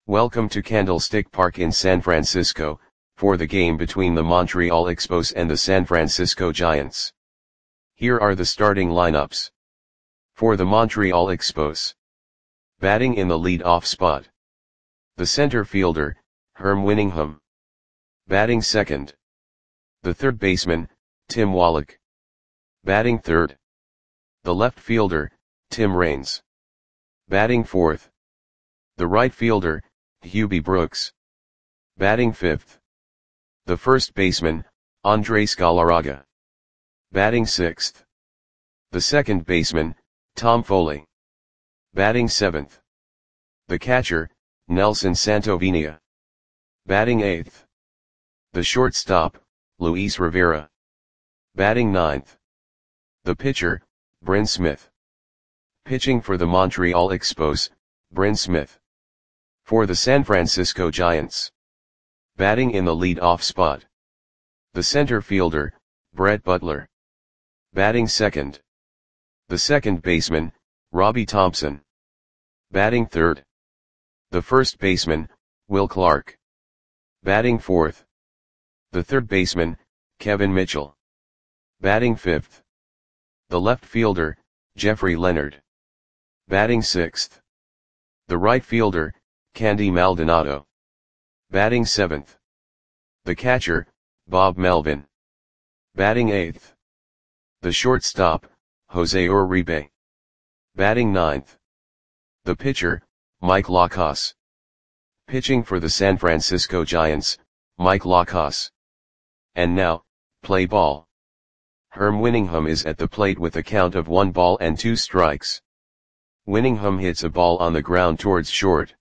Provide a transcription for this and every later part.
Welcome to Candlestick Park in San Francisco, for the game between the Montreal Expos and the San Francisco Giants. Here are the starting lineups. For the Montreal Expos. Batting in the lead-off spot. The center fielder, Herm Winningham. Batting second. The third baseman, Tim Wallach. Batting third. The left fielder, Tim Raines. Batting fourth. The right fielder, Hubie Brooks. Batting fifth. The first baseman, Andres Galarraga. Batting sixth. The second baseman, Tom Foley. Batting seventh. The catcher, Nelson Santovenia. Batting eighth. The shortstop, Luis Rivera. Batting ninth. The pitcher, Bryn Smith. Pitching for the Montreal Expos, Bryn Smith. For the San Francisco Giants. Batting in the lead-off spot. The center fielder, Brett Butler. Batting second. The second baseman, Robbie Thompson. Batting third. The first baseman, Will Clark. Batting fourth. The third baseman, Kevin Mitchell. Batting fifth. The left fielder, Jeffrey Leonard. Batting sixth. The right fielder, Candy Maldonado. Batting seventh. The catcher, Bob Melvin. Batting eighth. The shortstop, Jose Uribe. Batting ninth. The pitcher, Mike Lacos. Pitching for the San Francisco Giants, Mike Lacos. And now, play ball. Herm Winningham is at the plate with a count of 1 ball and 2 strikes. Winningham hits a ball on the ground towards short.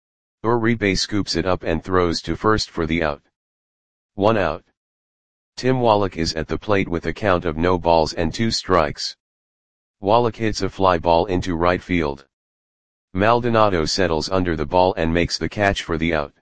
Uribe scoops it up and throws to first for the out. 1 out. Tim Wallach is at the plate with a count of 0 balls and 2 strikes. Wallach hits a fly ball into right field. Maldonado settles under the ball and makes the catch for the out.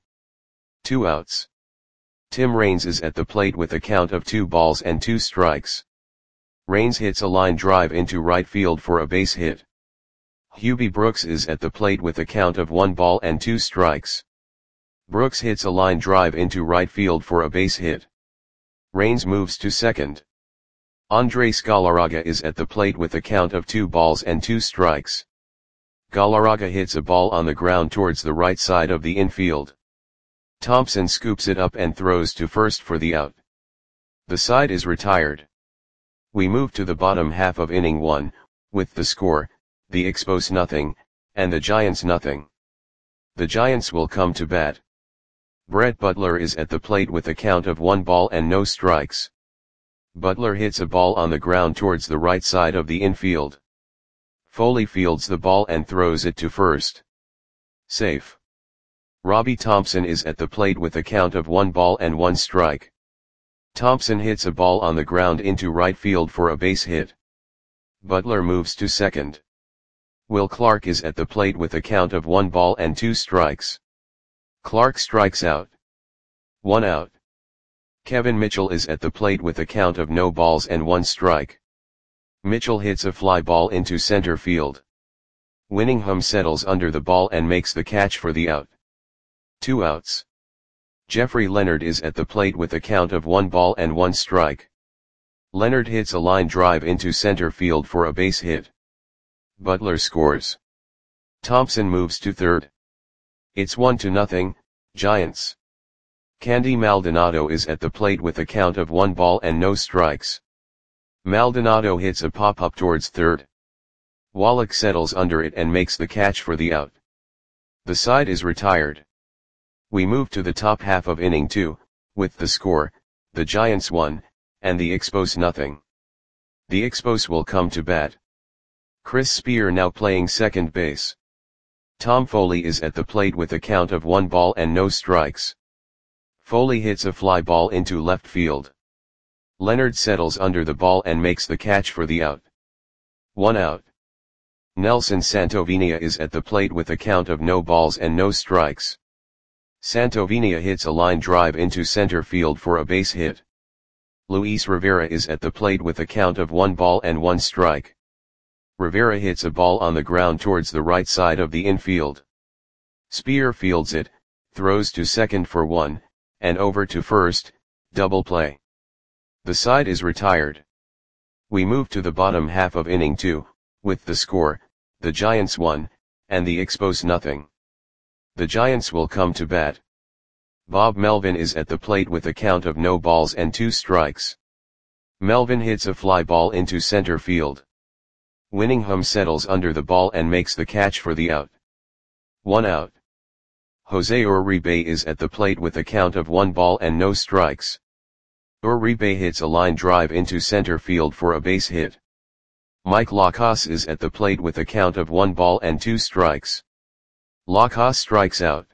2 outs. Tim Raines is at the plate with a count of 2 balls and 2 strikes. Raines hits a line drive into right field for a base hit. Hubie Brooks is at the plate with a count of 1 ball and 2 strikes. Brooks hits a line drive into right field for a base hit. Raines moves to second. Andres Galarraga is at the plate with a count of 2 balls and 2 strikes. Galarraga hits a ball on the ground towards the right side of the infield. Thompson scoops it up and throws to first for the out. The side is retired. We move to the bottom half of inning 1, with the score, the Expos nothing, and the Giants nothing. The Giants will come to bat. Brett Butler is at the plate with a count of 1 ball and no strikes. Butler hits a ball on the ground towards the right side of the infield. Foley fields the ball and throws it to first. Safe. Robbie Thompson is at the plate with a count of 1 ball and 1 strike. Thompson hits a ball on the ground into right field for a base hit. Butler moves to second. Will Clark is at the plate with a count of 1 ball and 2 strikes. Clark strikes out. 1 out. Kevin Mitchell is at the plate with a count of 0 balls and 1 strike. Mitchell hits a fly ball into center field. Winningham settles under the ball and makes the catch for the out. 2 outs. Jeffrey Leonard is at the plate with a count of 1 ball and 1 strike. Leonard hits a line drive into center field for a base hit. Butler scores. Thompson moves to third. It's 1-0, Giants. Candy Maldonado is at the plate with a count of 1 ball and no strikes. Maldonado hits a pop-up towards third. Wallach settles under it and makes the catch for the out. The side is retired. We move to the top half of inning 2, with the score, the Giants 1, and the Expos nothing. The Expos will come to bat. Chris Spear now playing second base. Tom Foley is at the plate with a count of 1 ball and no strikes. Foley hits a fly ball into left field. Leonard settles under the ball and makes the catch for the out. 1 out. Nelson Santovenia is at the plate with a count of 0 balls and no strikes. Santovenia hits a line drive into center field for a base hit. Luis Rivera is at the plate with a count of 1 ball and 1 strike. Rivera hits a ball on the ground towards the right side of the infield. Spear fields it, throws to second for 1, and over to first, double play. The side is retired. We move to the bottom half of inning 2, with the score, the Giants 1, and the Expos nothing. The Giants will come to bat. Bob Melvin is at the plate with a count of no balls and 2 strikes. Melvin hits a fly ball into center field. Winningham settles under the ball and makes the catch for the out. 1 out. Jose Uribe is at the plate with a count of 1 ball and no strikes. Uribe hits a line drive into center field for a base hit. Mike Lacos is at the plate with a count of 1 ball and 2 strikes. Lacos strikes out.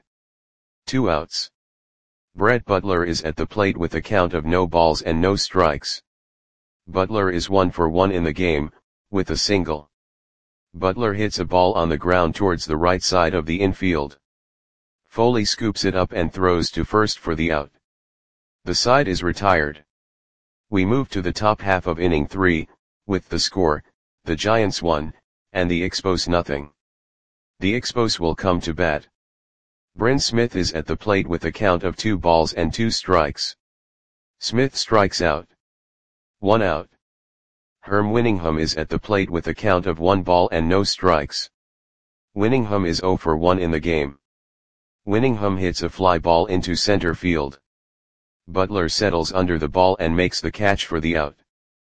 2 outs. Brett Butler is at the plate with a count of no balls and no strikes. Butler is 1 for 1 in the game, with a single. Butler hits a ball on the ground towards the right side of the infield. Foley scoops it up and throws to first for the out. The side is retired. We move to the top half of inning 3, with the score, the Giants 1, and the Expos nothing. The Expos will come to bat. Bryn Smith is at the plate with a count of 2 balls and 2 strikes. Smith strikes out. 1 out. Herm Winningham is at the plate with a count of 1 ball and no strikes. Winningham is 0 for 1 in the game. Winningham hits a fly ball into center field. Butler settles under the ball and makes the catch for the out.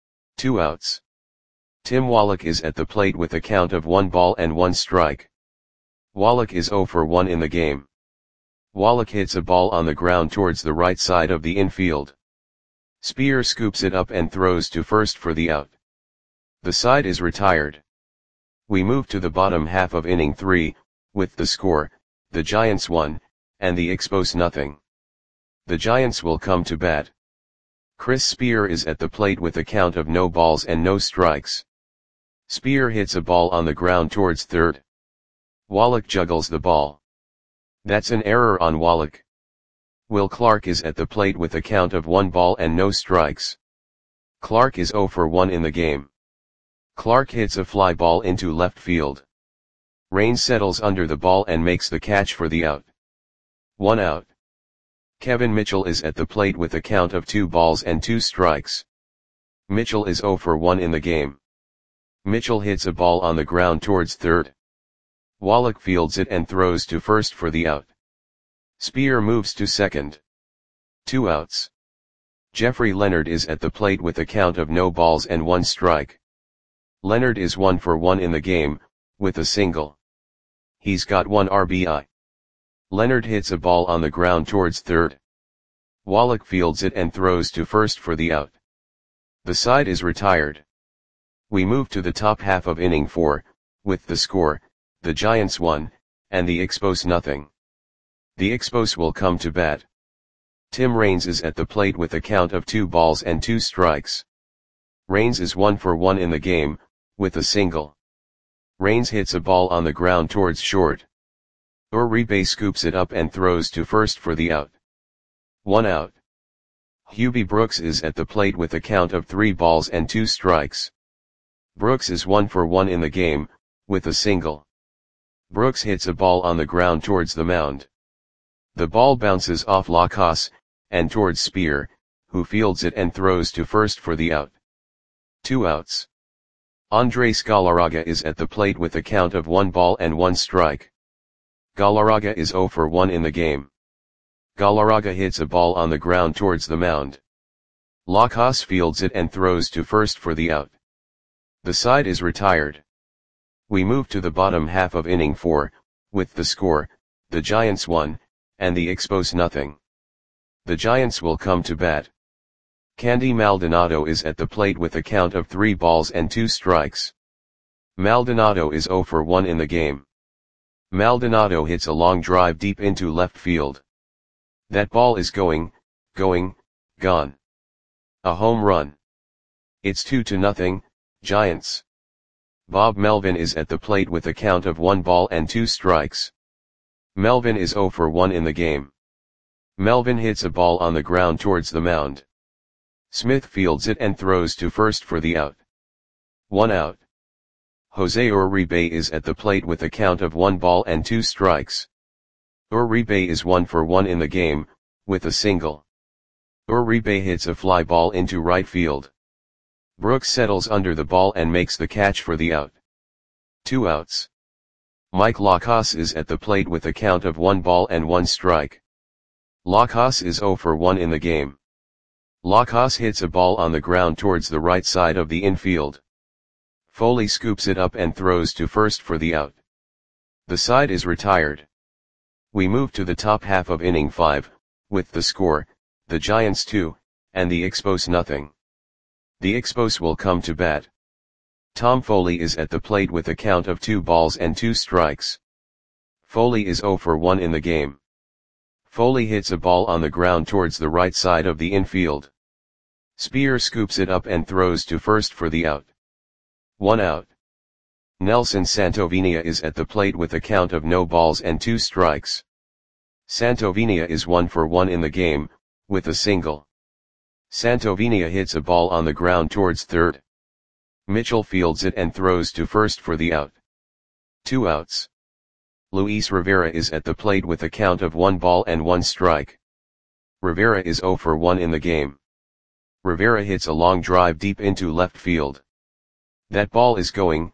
2 outs. Tim Wallach is at the plate with a count of 1 ball and 1 strike. Wallach is 0 for 1 in the game. Wallach hits a ball on the ground towards the right side of the infield. Spear scoops it up and throws to first for the out. The side is retired. We move to the bottom half of inning 3, with the score, the Giants 1, and the Expos nothing. The Giants will come to bat. Chris Spear is at the plate with a count of no balls and no strikes. Spear hits a ball on the ground towards third. Wallach juggles the ball. That's an error on Wallach. Will Clark is at the plate with a count of 1 ball and no strikes. Clark is 0 for 1 in the game. Clark hits a fly ball into left field. Raines settles under the ball and makes the catch for the out. 1 out. Kevin Mitchell is at the plate with a count of 2 balls and 2 strikes. Mitchell is 0 for 1 in the game. Mitchell hits a ball on the ground towards third. Wallach fields it and throws to first for the out. Spear moves to second. 2 outs. Jeffrey Leonard is at the plate with a count of no balls and 1 strike. Leonard is 1 for 1 in the game, with a single. He's got 1 RBI. Leonard hits a ball on the ground towards third. Wallach fields it and throws to first for the out. The side is retired. We move to the top half of inning 4, with the score, the Giants 1, and the Expos nothing. The Expos will come to bat. Tim Raines is at the plate with a count of 2 balls and 2 strikes. Raines is 1 for 1 in the game, with a single. Raines hits a ball on the ground towards short. Uribe scoops it up and throws to first for the out. 1 out. Hubie Brooks is at the plate with a count of 3 balls and 2 strikes. Brooks is 1 for 1 in the game, with a single. Brooks hits a ball on the ground towards the mound. The ball bounces off Lacos, and towards Spear, who fields it and throws to first for the out. 2 outs. Andres Galarraga is at the plate with a count of 1 ball and 1 strike. Galarraga is 0 for 1 in the game. Galarraga hits a ball on the ground towards the mound. Lacos fields it and throws to first for the out. The side is retired. We move to the bottom half of inning 4, with the score, the Giants 1, and the Expos nothing. The Giants will come to bat. Candy Maldonado is at the plate with a count of 3 balls and 2 strikes. Maldonado is 0 for 1 in the game. Maldonado hits a long drive deep into left field. That ball is gone. A home run. It's 2-0, Giants. Bob Melvin is at the plate with a count of 1 ball and 2 strikes. Melvin is 0 for 1 in the game. Melvin hits a ball on the ground towards the mound. Smith fields it and throws to first for the out. 1 out. Jose Uribe is at the plate with a count of 1 ball and 2 strikes. Uribe is 1 for 1 in the game, with a single. Uribe hits a fly ball into right field. Brooks settles under the ball and makes the catch for the out. 2 outs. Mike Lacos is at the plate with a count of 1 ball and 1 strike. Lacos is 0 for 1 in the game. Lacos hits a ball on the ground towards the right side of the infield. Foley scoops it up and throws to first for the out. The side is retired. We move to the top half of inning 5, with the score, the Giants 2, and the Expos nothing. The Expos will come to bat. Tom Foley is at the plate with a count of 2 balls and 2 strikes. Foley is 0 for 1 in the game. Foley hits a ball on the ground towards the right side of the infield. Spear scoops it up and throws to first for the out. 1 out. Nelson Santovenia is at the plate with a count of no balls and 2 strikes. Santovenia is 1 for 1 in the game, with a single. Santovenia hits a ball on the ground towards third. Mitchell fields it and throws to first for the out. 2 outs. Luis Rivera is at the plate with a count of 1 ball and 1 strike. Rivera is 0 for 1 in the game. Rivera hits a long drive deep into left field. That ball is going,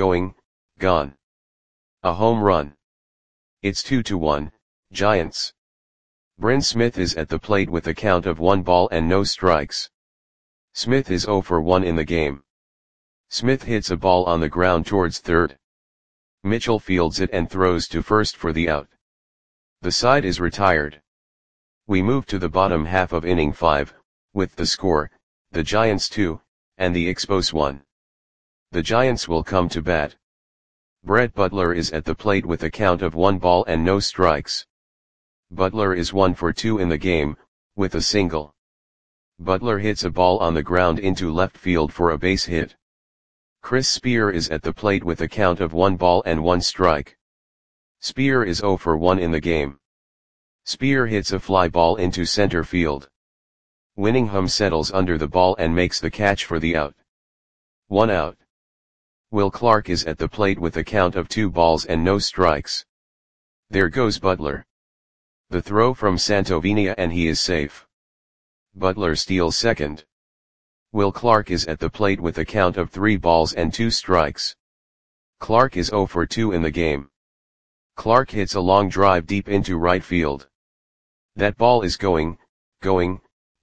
gone. A home run. It's 2-1, Giants. Bryn Smith is at the plate with a count of 1 ball and no strikes. Smith is 0 for 1 in the game. Smith hits a ball on the ground towards third. Mitchell fields it and throws to first for the out. The side is retired. We move to the bottom half of inning 5, with the score, the Giants 2, and the Expos 1. The Giants will come to bat. Brett Butler is at the plate with a count of 1 ball and no strikes. Butler is 1 for 2 in the game, with a single. Butler hits a ball on the ground into left field for a base hit. Chris Spear is at the plate with a count of 1 ball and 1 strike. Spear is 0 for 1 in the game. Spear hits a fly ball into center field. Winningham settles under the ball and makes the catch for the out. 1 out. Will Clark is at the plate with a count of 2 balls and no strikes. There goes Butler. The throw from Santovenia and he is safe. Butler steals second. Will Clark is at the plate with a count of 3 balls and 2 strikes. Clark is 0 for 2 in the game. Clark hits a long drive deep into right field. That ball is going, gone.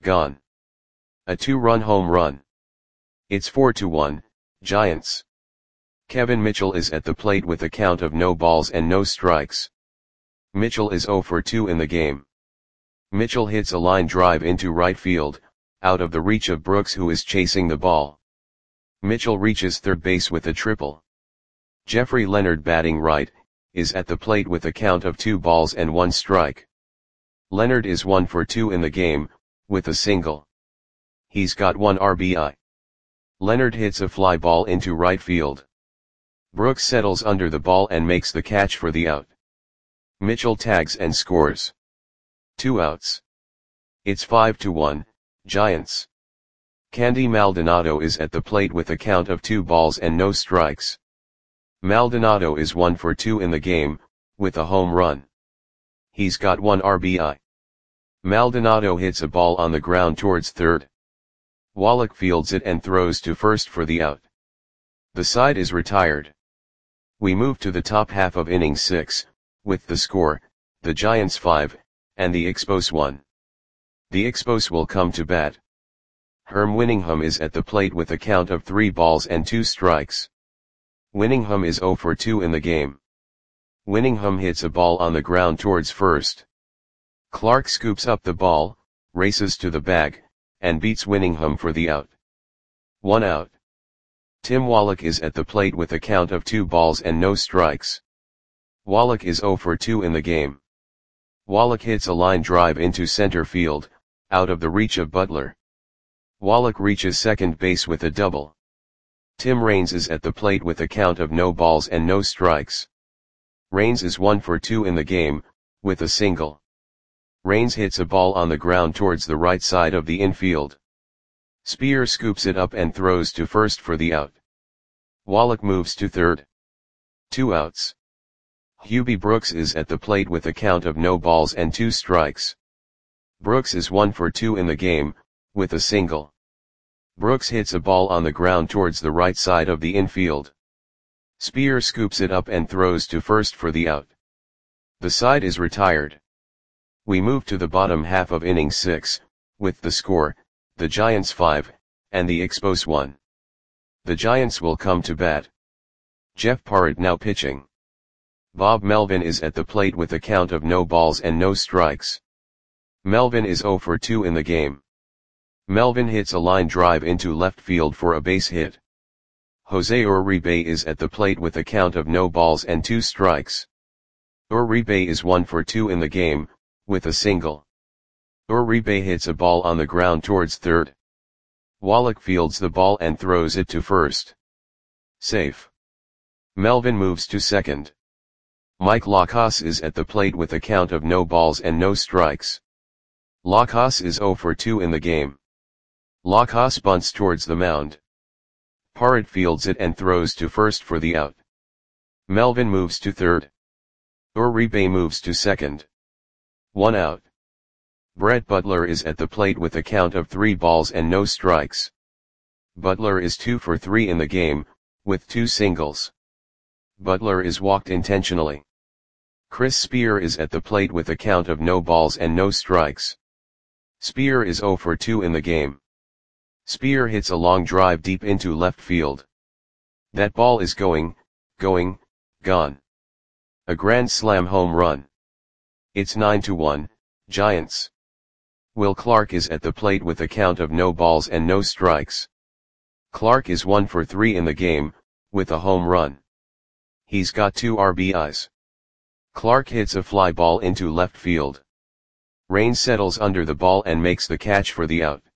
A 2-run home run. It's 4-1, Giants. Kevin Mitchell is at the plate with a count of no balls and no strikes. Mitchell is 0 for 2 in the game. Mitchell hits a line drive into right field, out of the reach of Brooks who is chasing the ball. Mitchell reaches third base with a triple. Jeffrey Leonard batting right, is at the plate with a count of 2 balls and 1 strike. Leonard is 1 for 2 in the game, with a single. He's got 1 RBI. Leonard hits a fly ball into right field. Brooks settles under the ball and makes the catch for the out. Mitchell tags and scores. 2 outs. It's 5-1, Giants. Candy Maldonado is at the plate with a count of 2 balls and no strikes. Maldonado is 1 for 2 in the game, with a home run. He's got 1 RBI. Maldonado hits a ball on the ground towards third. Wallach fields it and throws to first for the out. The side is retired. We move to the top half of inning 6, with the score, the Giants 5, and the Expos 1. The Expos will come to bat. Herm Winningham is at the plate with a count of 3 balls and 2 strikes. Winningham is 0 for 2 in the game. Winningham hits a ball on the ground towards first. Clark scoops up the ball, races to the bag, and beats Winningham for the out. 1 out. Tim Wallach is at the plate with a count of 2 balls and no strikes. Wallach is 0 for 2 in the game. Wallach hits a line drive into center field, out of the reach of Butler. Wallach reaches second base with a double. Tim Raines is at the plate with a count of no balls and no strikes. Raines is 1 for 2 in the game, with a single. Raines hits a ball on the ground towards the right side of the infield. Spear scoops it up and throws to first for the out. Wallach moves to third. 2 outs. Hubie Brooks is at the plate with a count of no balls and 2 strikes. Brooks is 1 for 2 in the game, with a single. Brooks hits a ball on the ground towards the right side of the infield. Spear scoops it up and throws to first for the out. The side is retired. We move to the bottom half of inning 6, with the score, the Giants 5, and the Expos 1. The Giants will come to bat. Jeff Parrott now pitching. Bob Melvin is at the plate with a count of no balls and no strikes. Melvin is 0 for 2 in the game. Melvin hits a line drive into left field for a base hit. Jose Uribe is at the plate with a count of no balls and 2 strikes. Uribe is 1 for 2 in the game, with a single. Uribe hits a ball on the ground towards third. Wallach fields the ball and throws it to first. Safe. Melvin moves to second. Mike Lacas is at the plate with a count of no balls and no strikes. Lacas is 0 for 2 in the game. Lacas bunts towards the mound. Parrott fields it and throws to first for the out. Melvin moves to third. Uribe moves to second. 1 out. Brett Butler is at the plate with a count of 3 balls and no strikes. Butler is 2 for 3 in the game, with 2 singles. Butler is walked intentionally. Chris Spear is at the plate with a count of no balls and no strikes. Spear is 0 for 2 in the game. Spear hits a long drive deep into left field. That ball is gone. A grand slam home run. It's 9-1, Giants. Will Clark is at the plate with a count of no balls and no strikes. Clark is 1 for 3 in the game, with a home run. He's got 2 RBIs. Clark hits a fly ball into left field. Rain settles under the ball and makes the catch for the out.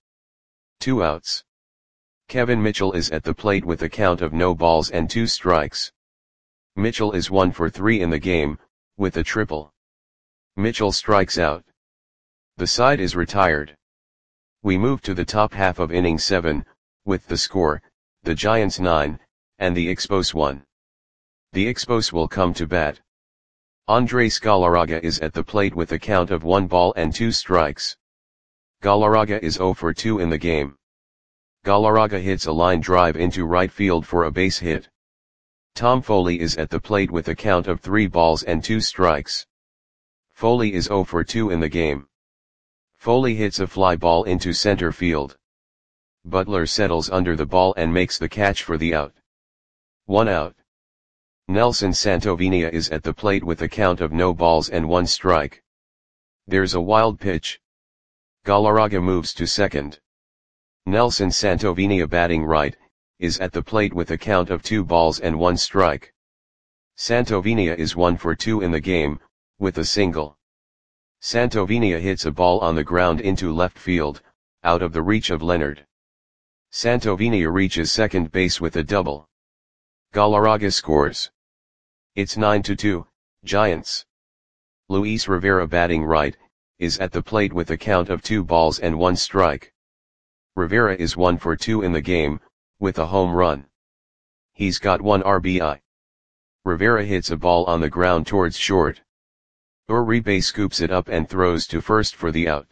2 outs. Kevin Mitchell is at the plate with a count of no balls and 2 strikes. Mitchell is 1 for 3 in the game, with a triple. Mitchell strikes out. The side is retired. We move to the top half of inning 7, with the score, the Giants 9, and the Expos 1. The Expos will come to bat. Andres Galarraga is at the plate with a count of 1 ball and 2 strikes. Galarraga is 0 for 2 in the game. Galarraga hits a line drive into right field for a base hit. Tom Foley is at the plate with a count of 3 balls and 2 strikes. Foley is 0 for 2 in the game. Foley hits a fly ball into center field. Butler settles under the ball and makes the catch for the out. 1 out. Nelson Santovenia is at the plate with a count of no balls and 1 strike. There's a wild pitch. Galarraga moves to second. Nelson Santovenia, batting right, is at the plate with a count of 2 balls and 1 strike. Santovenia is 1 for 2 in the game, with a single. Santovenia hits a ball on the ground into left field, out of the reach of Leonard. Santovenia reaches second base with a double. Galarraga scores. It's 9-2, Giants. Luis Rivera, batting right, is at the plate with a count of 2 balls and 1 strike. Rivera is 1 for 2 in the game, with a home run. He's got 1 RBI. Rivera hits a ball on the ground towards short. Uribe scoops it up and throws to first for the out.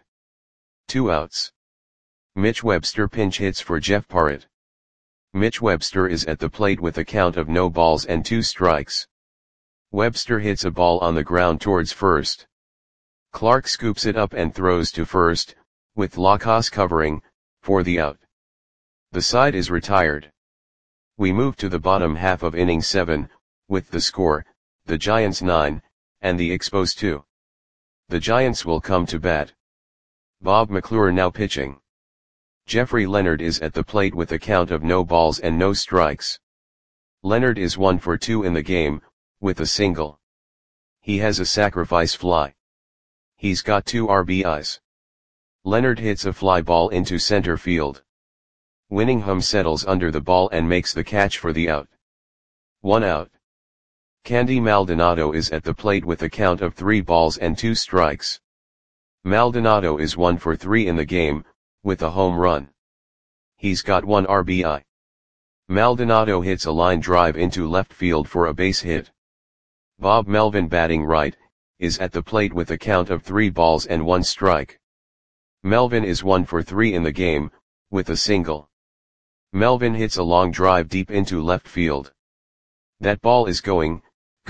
2 outs. Mitch Webster pinch hits for Jeff Parrott. Mitch Webster is at the plate with a count of no balls and 2 strikes. Webster hits a ball on the ground towards first. Clark scoops it up and throws to first, with Lacas covering, for the out. The side is retired. We move to the bottom half of inning 7, with the score, the Giants 9, and the Expos 2. The Giants will come to bat. Bob McClure now pitching. Jeffrey Leonard is at the plate with a count of no balls and no strikes. Leonard is 1 for 2 in the game, with a single. He has a sacrifice fly. He's got 2 RBIs. Leonard hits a fly ball into center field. Winningham settles under the ball and makes the catch for the out. 1 out. Candy Maldonado is at the plate with a count of 3 balls and 2 strikes. Maldonado is 1 for 3 in the game, with a home run. He's got 1 RBI. Maldonado hits a line drive into left field for a base hit. Bob Melvin batting right, is at the plate with a count of 3 balls and 1 strike. Melvin is 1 for 3 in the game, with a single. Melvin hits a long drive deep into left field. That ball is going,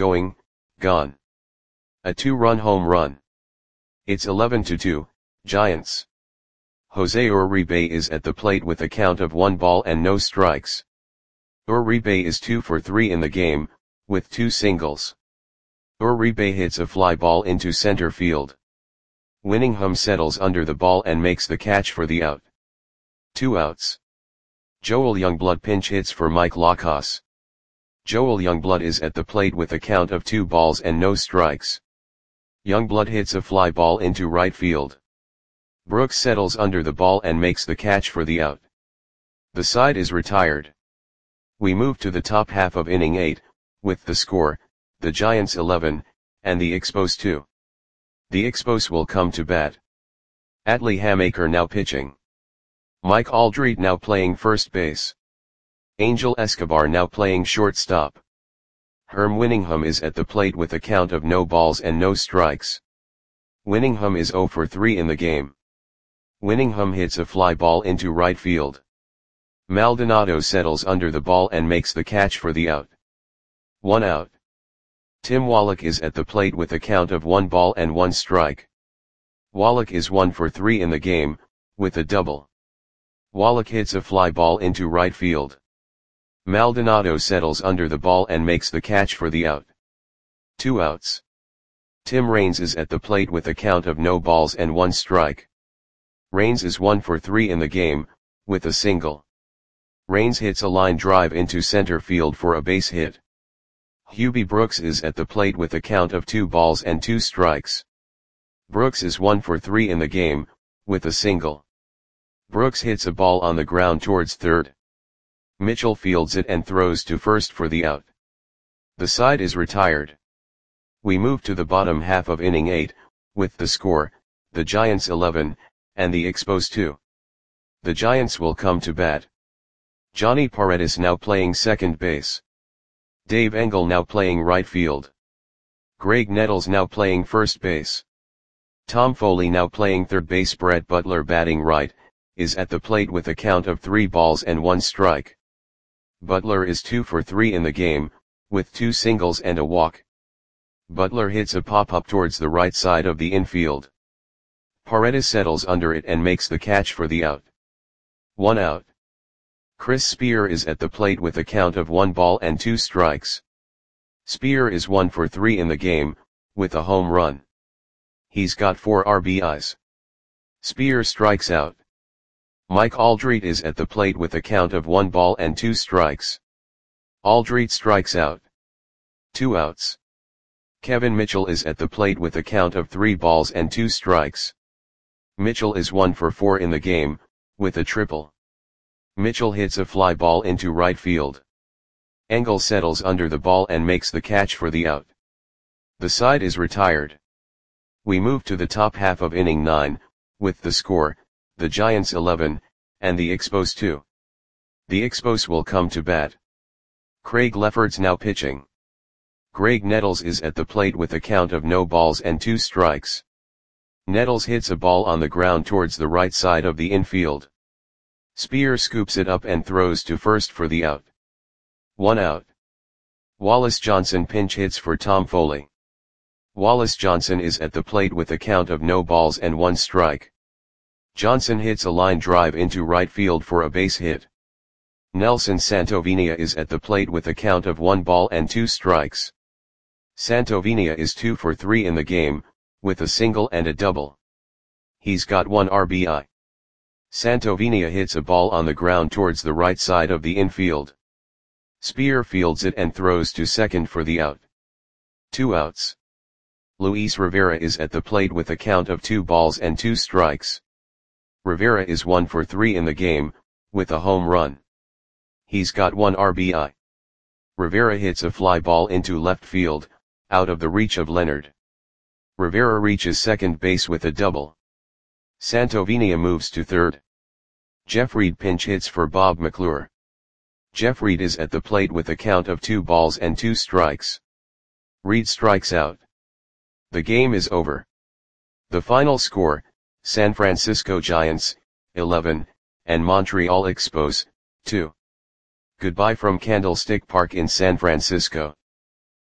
gone. A 2-run home run. It's 11-2, Giants. Jose Uribe is at the plate with a count of 1 ball and no strikes. Uribe is 2 for 3 in the game, with 2 singles. Uribe hits a fly ball into center field. Winningham settles under the ball and makes the catch for the out. 2 outs. Joel Youngblood pinch hits for Mike Lacos. Joel Youngblood is at the plate with a count of 2 balls and no strikes. Youngblood hits a fly ball into right field. Brooks settles under the ball and makes the catch for the out. The side is retired. We move to the top half of inning 8, with the score, the Giants 11, and the Expos 2. The Expos will come to bat. Atlee Hammaker now pitching. Mike Aldrete now playing first base. Angel Escobar now playing shortstop. Herm Winningham is at the plate with a count of no balls and no strikes. Winningham is 0 for 3 in the game. Winningham hits a fly ball into right field. Maldonado settles under the ball and makes the catch for the out. 1 out. Tim Wallach is at the plate with a count of 1 ball and 1 strike. Wallach is 1 for 3 in the game, with a double. Wallach hits a fly ball into right field. Maldonado settles under the ball and makes the catch for the out. 2 outs. Tim Raines is at the plate with a count of no balls and 1 strike. Raines is 1 for 3 in the game, with a single. Raines hits a line drive into center field for a base hit. Hubie Brooks is at the plate with a count of 2 balls and 2 strikes. Brooks is 1 for 3 in the game, with a single. Brooks hits a ball on the ground towards third. Mitchell fields it and throws to first for the out. The side is retired. We move to the bottom half of inning 8, with the score, the Giants 11, and the Expos 2. The Giants will come to bat. Johnny Paredes now playing second base. Dave Engel now playing right field. Greg Nettles now playing first base. Tom Foley now playing third base. Brett Butler batting right, is at the plate with a count of 3 balls and 1 strike. Butler is 2 for 3 in the game, with 2 singles and a walk. Butler hits a pop-up towards the right side of the infield. Paredes settles under it and makes the catch for the out. 1 out. Chris Spear is at the plate with a count of 1 ball and 2 strikes. Spear is 1 for 3 in the game, with a home run. He's got 4 RBIs. Spear strikes out. Mike Aldrete is at the plate with a count of 1 ball and 2 strikes. Aldrete strikes out. 2 outs. Kevin Mitchell is at the plate with a count of 3 balls and 2 strikes. Mitchell is 1 for 4 in the game, with a triple. Mitchell hits a fly ball into right field. Engel settles under the ball and makes the catch for the out. The side is retired. We move to the top half of inning 9, with the score, the Giants 11, and the Expos 2. The Expos will come to bat. Craig Lefferts now pitching. Greg Nettles is at the plate with a count of no balls and 2 strikes. Nettles hits a ball on the ground towards the right side of the infield. Spear scoops it up and throws to first for the out. 1 out. Wallace Johnson pinch hits for Tom Foley. Wallace Johnson is at the plate with a count of no balls and 1 strike. Johnson hits a line drive into right field for a base hit. Nelson Santovenia is at the plate with a count of 1 ball and 2 strikes. Santovenia is 2 for 3 in the game, with a single and a double. He's got 1 RBI. Santovenia hits a ball on the ground towards the right side of the infield. Spear fields it and throws to second for the out. 2 outs. Luis Rivera is at the plate with a count of 2 balls and 2 strikes. Rivera is 1 for 3 in the game, with a home run. He's got 1 RBI. Rivera hits a fly ball into left field, out of the reach of Leonard. Rivera reaches second base with a double. Santovenia moves to third. Jeff Reed pinch hits for Bob McClure. Jeff Reed is at the plate with a count of 2 balls and 2 strikes. Reed strikes out. The game is over. The final score, San Francisco Giants, 11, and Montreal Expos, 2. Goodbye from Candlestick Park in San Francisco.